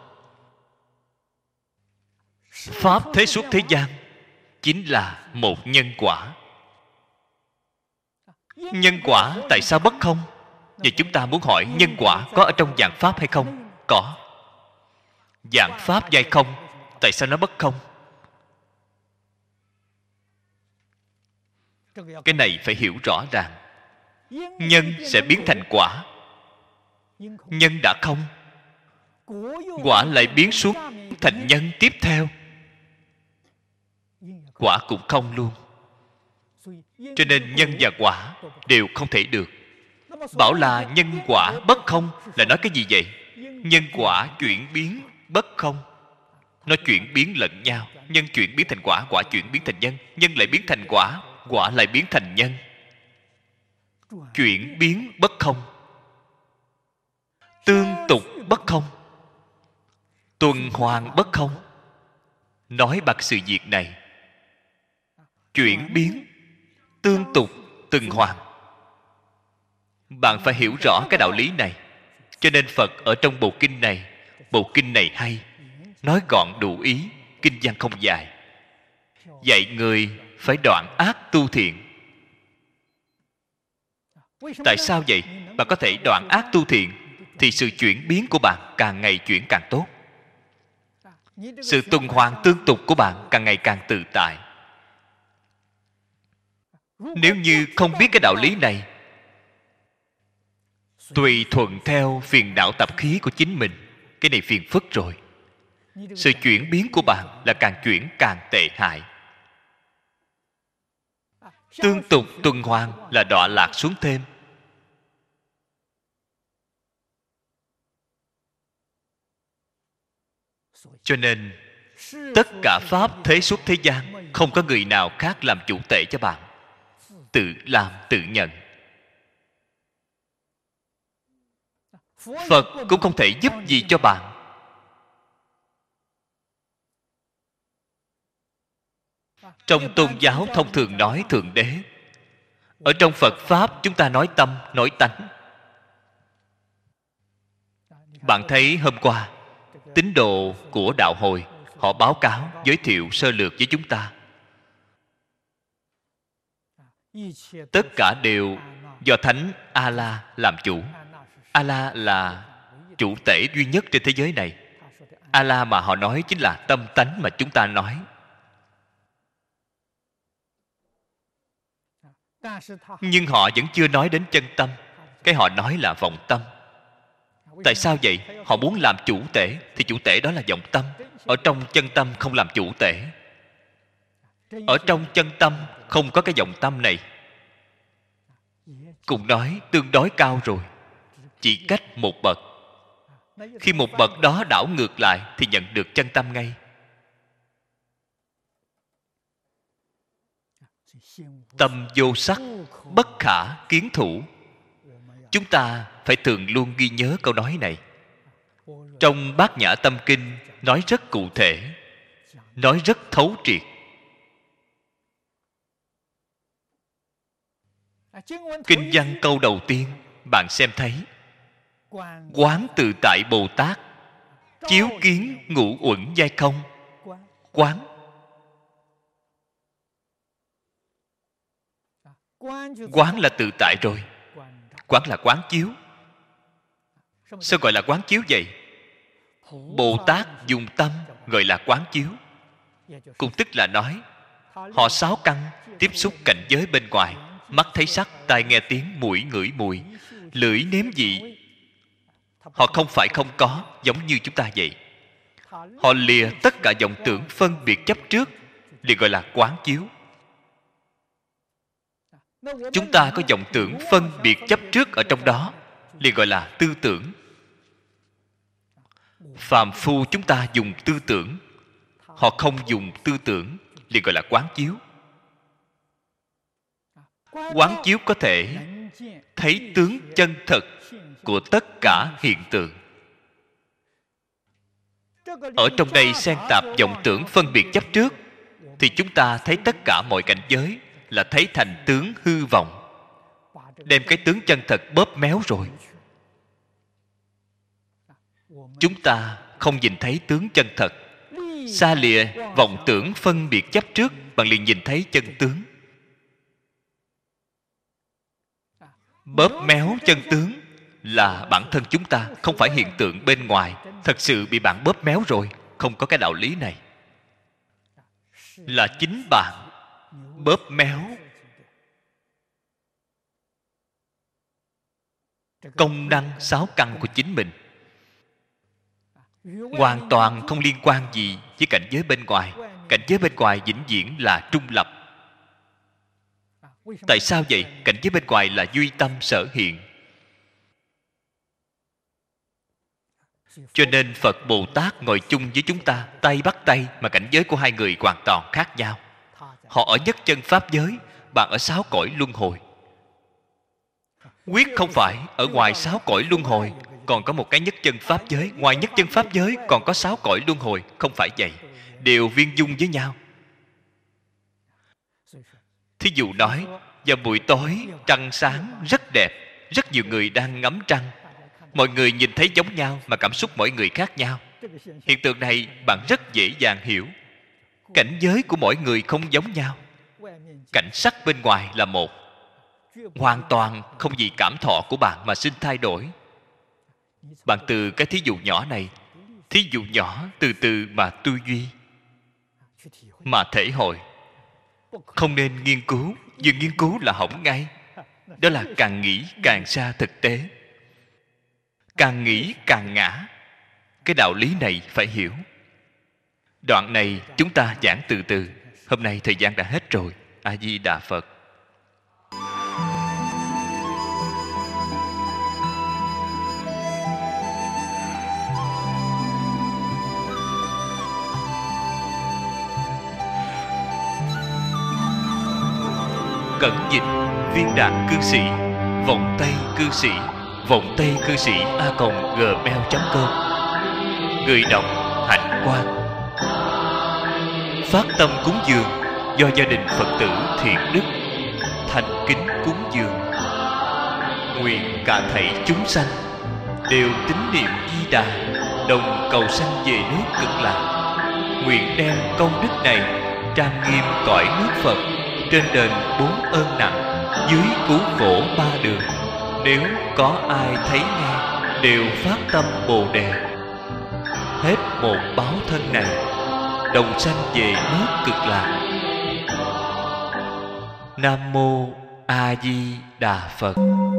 Pháp thế suốt thế gian chính là một nhân quả. Nhân quả tại sao bất không? Và chúng ta muốn hỏi nhân quả có ở trong vạn pháp hay không? Có. Vạn pháp giai không, tại sao nó bất không? Cái này phải hiểu rõ ràng. Nhân sẽ biến thành quả. Nhân đã không, quả lại biến xuống thành nhân tiếp theo. Quả cũng không luôn. Cho nên nhân và quả đều không thể được. Bảo là nhân quả bất không là nói cái gì vậy? Nhân quả chuyển biến bất không. Nó chuyển biến lẫn nhau. Nhân chuyển biến thành quả, quả chuyển biến thành nhân, nhân lại biến thành quả, quả lại biến thành nhân. Chuyển biến bất không, tương tục bất không, tuần hoàn bất không. Nói bạc sự việc này, chuyển biến, tương tục, tuần hoàn. Bạn phải hiểu rõ cái đạo lý này. Cho nên Phật ở trong bộ kinh này, bộ kinh này hay, nói gọn đủ ý, kinh văn không dài, dạy người phải đoạn ác tu thiện. Tại sao vậy? Bạn có thể đoạn ác tu thiện thì sự chuyển biến của bạn càng ngày chuyển càng tốt. Sự tuần hoàn tương tục của bạn càng ngày càng tự tại. Nếu như không biết cái đạo lý này, tùy thuận theo phiền não tập khí của chính mình, cái này phiền phức rồi. Sự chuyển biến của bạn là càng chuyển càng tệ hại. Tương tục tuần hoàn là đọa lạc xuống thêm. Cho nên tất cả pháp thế suốt thế gian, không có người nào khác làm chủ tể cho bạn. Tự làm tự nhận. Phật cũng không thể giúp gì cho bạn. Trong tôn giáo thông thường nói Thượng Đế. Ở trong Phật Pháp chúng ta nói tâm, nói tánh. Bạn thấy hôm qua tín đồ của đạo hồi họ báo cáo, giới thiệu sơ lược với chúng ta. Tất cả đều do Thánh A-la làm chủ. A-la là chủ tể duy nhất trên thế giới này. A-la mà họ nói chính là tâm tánh mà chúng ta nói. Nhưng họ vẫn chưa nói đến chân tâm. Cái họ nói là vọng tâm. Tại sao vậy? Họ muốn làm chủ tể, thì chủ tể đó là vọng tâm. Ở trong chân tâm không làm chủ tể. Ở trong chân tâm không có cái vọng tâm này. Cùng nói tương đối cao rồi, chỉ cách một bậc. Khi một bậc đó đảo ngược lại thì nhận được chân tâm ngay. Tâm vô sắc, bất khả kiến thủ. Chúng ta phải thường luôn ghi nhớ câu nói này. Trong Bát Nhã Tâm Kinh nói rất cụ thể, nói rất thấu triệt. Kinh văn câu đầu tiên bạn xem thấy: quán tự tại Bồ Tát, chiếu kiến ngũ uẩn giai không. Quán Quán là tự tại rồi. Quán là quán chiếu. Sao gọi là quán chiếu vậy? Bồ Tát dùng tâm gọi là quán chiếu. Cũng tức là nói họ sáu căn tiếp xúc cảnh giới bên ngoài. Mắt thấy sắc, tai nghe tiếng, mũi ngửi mùi, lưỡi nếm vị. Họ không phải không có, giống như chúng ta vậy. Họ lìa tất cả vọng tưởng phân biệt chấp trước, liền gọi là quán chiếu. Chúng ta có vọng tưởng phân biệt chấp trước ở trong đó, liền gọi là tư tưởng. Phàm phu chúng ta dùng tư tưởng, họ không dùng tư tưởng, liền gọi là quán chiếu. Quán chiếu có thể thấy tướng chân thật của tất cả hiện tượng. Ở trong đây xen tạp vọng tưởng phân biệt chấp trước, thì chúng ta thấy tất cả mọi cảnh giới là thấy thành tướng hư vọng, đem cái tướng chân thật bóp méo rồi. Chúng ta không nhìn thấy tướng chân thật, xa lìa vọng tưởng phân biệt chấp trước, bạn liền nhìn thấy chân tướng. Bóp méo chân tướng là bản thân chúng ta, không phải hiện tượng bên ngoài. Thật sự bị bạn bóp méo rồi. Không có cái đạo lý này. Là chính bạn bóp méo công năng sáu căn của chính mình, hoàn toàn không liên quan gì với cảnh giới bên ngoài. Cảnh giới bên ngoài vĩnh viễn là trung lập. Tại sao vậy? Cảnh giới bên ngoài là duy tâm sở hiện. Cho nên Phật Bồ Tát ngồi chung với chúng ta, tay bắt tay, mà cảnh giới của hai người hoàn toàn khác nhau. Họ ở nhất chân pháp giới, bạn ở sáu cõi luân hồi. Quyết không phải ở ngoài sáu cõi luân hồi còn có một cái nhất chân pháp giới, ngoài nhất chân pháp giới còn có sáu cõi luân hồi. Không phải vậy. Đều viên dung với nhau. Thí dụ nói, vào buổi tối trăng sáng rất đẹp, rất nhiều người đang ngắm trăng. Mọi người nhìn thấy giống nhau mà cảm xúc mỗi người khác nhau. Hiện tượng này bạn rất dễ dàng hiểu. Cảnh giới của mỗi người không giống nhau. Cảnh sắc bên ngoài là một, hoàn toàn không vì cảm thọ của bạn mà sinh thay đổi. Bạn từ cái thí dụ nhỏ này, thí dụ nhỏ từ từ mà tư duy, mà thể hội. Không nên nghiên cứu, vừa nghiên cứu là hỏng ngay. Đó là càng nghĩ càng xa thực tế, càng nghĩ càng ngã. Cái đạo lý này phải hiểu. Đoạn này chúng ta giảng từ từ. Hôm nay thời gian đã hết rồi. A Di Đà Phật. Cẩn dịch viên đạt cư sĩ, vọng tây cư sĩ, vọng tây cư sĩ a còng gmail chấm com. Người đọc Hạnh Quang. Phát tâm cúng dường do gia đình Phật tử Thiện Đức thành kính cúng dường. Nguyện cả thảy chúng sanh đều tín niệm Di Đà, đồng cầu sanh về nước Cực Lạc. Nguyện đem công đức này trang nghiêm cõi nước Phật, trên đền bốn ơn nặng, dưới cứu khổ ba đường. Nếu có ai thấy nghe đều phát tâm Bồ Đề, hết một báo thân này đồng sanh về nước Cực Lạc. Nam mô A Di Đà Phật.